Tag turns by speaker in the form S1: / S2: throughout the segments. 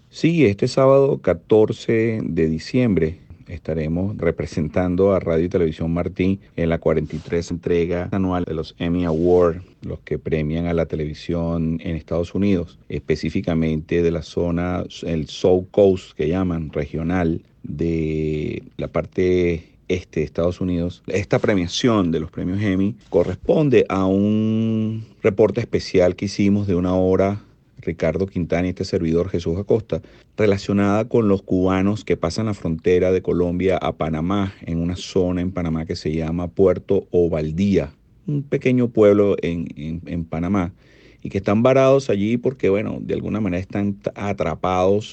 S1: Sí, este sábado 14 de diciembre estaremos representando a Radio y Televisión Martí en la 43 entrega anual de los Emmy Awards, los que premian a la televisión en Estados Unidos, específicamente de la zona, el South Coast que llaman, regional, de la parte este de Estados Unidos. Esta premiación de los premios Emmy corresponde a un reporte especial que hicimos de una hora Ricardo Quintana y este servidor Jesús Acosta, relacionada con los cubanos que pasan la frontera de Colombia a Panamá, en una zona en Panamá que se llama Puerto Ovaldía, un pequeño pueblo en Panamá, y que están varados allí porque, bueno, de alguna manera están atrapados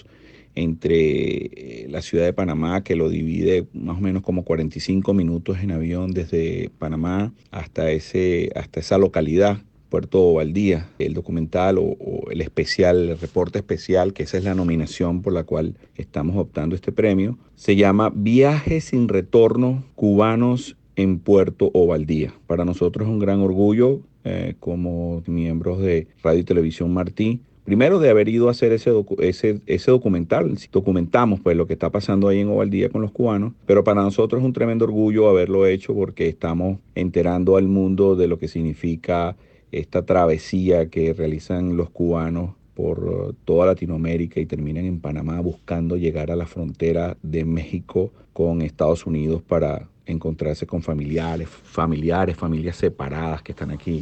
S1: entre la ciudad de Panamá, que lo divide más o menos como 45 minutos en avión desde Panamá hasta esa localidad, Puerto Valdía. El documental o el especial, el reporte especial, que esa es la nominación por la cual estamos optando este premio, se llama Viajes sin retorno cubanos en Puerto Ovaldía. Para nosotros es un gran orgullo como miembros de Radio y Televisión Martí. Primero de haber ido a hacer ese documental, documentamos pues lo que está pasando ahí en Ovaldía con los cubanos, pero para nosotros es un tremendo orgullo haberlo hecho porque estamos enterando al mundo de lo que significa esta travesía que realizan los cubanos por toda Latinoamérica y terminan en Panamá buscando llegar a la frontera de México con Estados Unidos para encontrarse con familias separadas que están aquí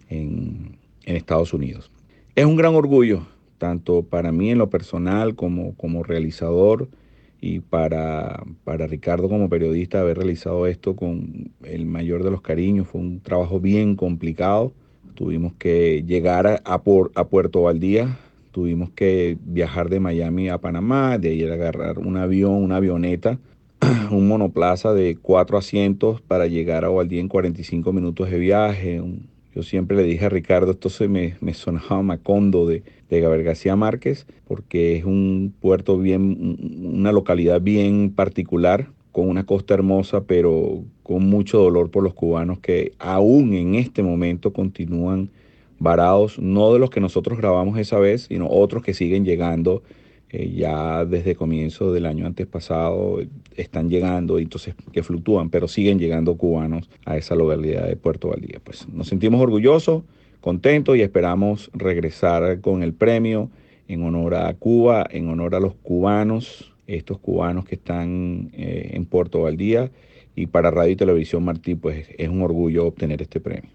S1: en Estados Unidos. Es un gran orgullo, tanto para mí en lo personal como realizador y para Ricardo como periodista, haber realizado esto con el mayor de los cariños. Fue un trabajo bien complicado. Tuvimos que llegar a Puerto Valdía, tuvimos que viajar de Miami a Panamá, de ahí agarrar un avión, una avioneta, un monoplaza de 4 asientos para llegar a Ovaldía en 45 minutos de viaje. Yo siempre le dije a Ricardo, esto me sonaba Macondo de Gabriel García Márquez, porque es un puerto una localidad bien particular, con una costa hermosa, pero con mucho dolor por los cubanos que aún en este momento continúan varados, no de los que nosotros grabamos esa vez, sino otros que siguen llegando ya desde comienzo del año antes pasado, están llegando, entonces que fluctúan, pero siguen llegando cubanos a esa localidad de Puerto Valdía. Pues nos sentimos orgullosos, contentos y esperamos regresar con el premio en honor a Cuba, en honor a los cubanos, estos cubanos que están en Puerto Valdía. Y para Radio y Televisión Martí, pues es un orgullo obtener este premio.